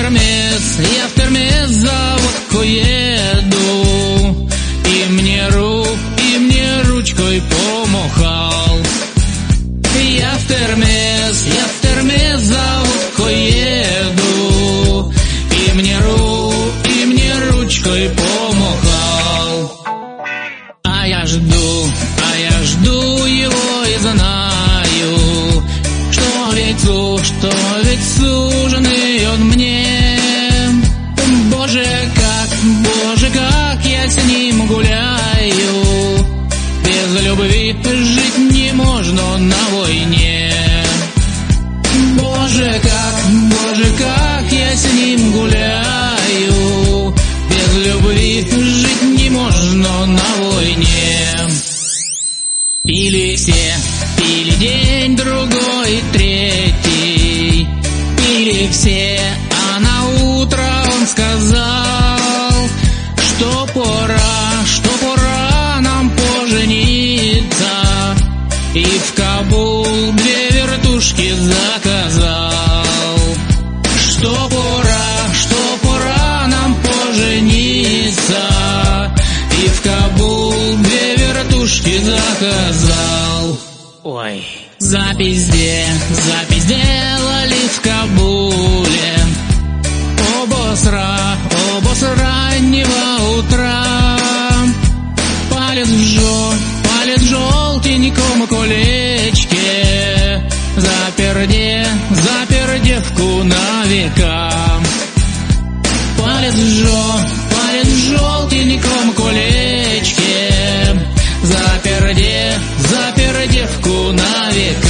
в Термес за водку еду, и мне ручкой помахал. Я в Термес за водку еду, и мне ручкой помахал. А я жду его и знаю, что ведь суженый он мне. Боже, как я с ним гуляю, без любви жить не можно на войне. Боже, как я с ним гуляю, без любви жить не можно на войне. Пили все, пили день, другой, третий, пили все, а на утро он сказал, что пора нам пожениться, и в Кабул 2 вертушки заказал. Что пора нам пожениться, и в Кабул 2 вертушки заказал. Ой, запись сделали в Кабуле, оба с раннего утра. Палец в желтеньком колечке, запер девку на века. Палец в желтеньком колечке, запер девку на века.